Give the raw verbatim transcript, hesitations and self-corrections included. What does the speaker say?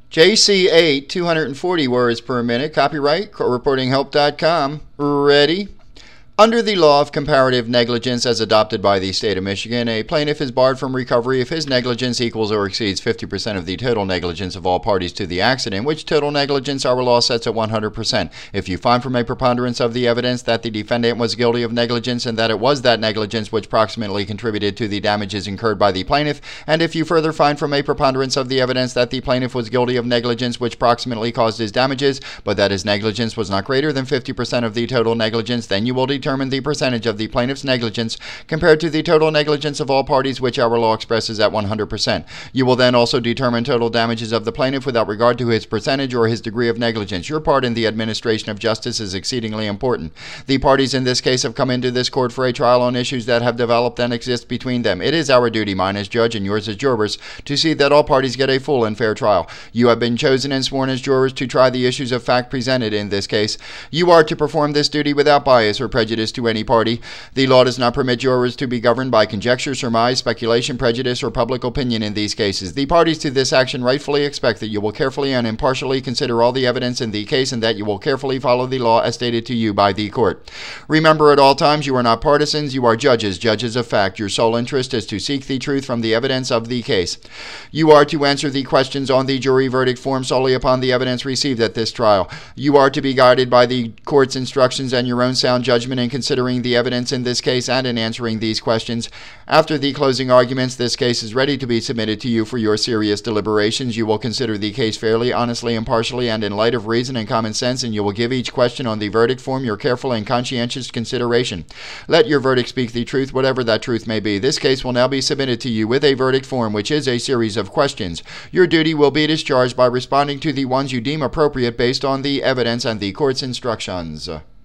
J C eight, two hundred forty words per minute. Copyright, court reporting help dot com. Ready? Under the law of comparative negligence as adopted by the state of Michigan, a plaintiff is barred from recovery if his negligence equals or exceeds fifty percent of the total negligence of all parties to the accident, which total negligence our law sets at one hundred percent. If you find from a preponderance of the evidence that the defendant was guilty of negligence and that it was that negligence which proximately contributed to the damages incurred by the plaintiff, and if you further find from a preponderance of the evidence that the plaintiff was guilty of negligence which proximately caused his damages, but that his negligence was not greater than fifty percent of the total negligence, then you will determine the percentage of the plaintiff's negligence compared to the total negligence of all parties, which our law expresses at one hundred percent. You will then also determine total damages of the plaintiff without regard to his percentage or his degree of negligence. Your part in the administration of justice is exceedingly important. The parties in this case have come into this court for a trial on issues that have developed and exist between them. It is our duty, mine as judge and yours as jurors, to see that all parties get a full and fair trial. You have been chosen and sworn as jurors to try the issues of fact presented in this case. You are to perform this duty without bias or prejudice to any party. The law does not permit jurors to be governed by conjecture, surmise, speculation, prejudice, or public opinion in these cases. The parties to this action rightfully expect that you will carefully and impartially consider all the evidence in the case and that you will carefully follow the law as stated to you by the court. Remember, at all times, you are not partisans, you are judges, judges of fact. Your sole interest is to seek the truth from the evidence of the case. You are to answer the questions on the jury verdict form solely upon the evidence received at this trial. You are to be guided by the court's instructions and your own sound judgment in considering the evidence in this case and in answering these questions. After the closing arguments, this case is ready to be submitted to you for your serious deliberations. You will consider the case fairly, honestly, impartially, and in light of reason and common sense, and you will give each question on the verdict form your careful and conscientious consideration. Let your verdict speak the truth, whatever that truth may be. This case will now be submitted to you with a verdict form, which is a series of questions. Your duty will be discharged by responding to the ones you deem appropriate based on the evidence and the court's instructions.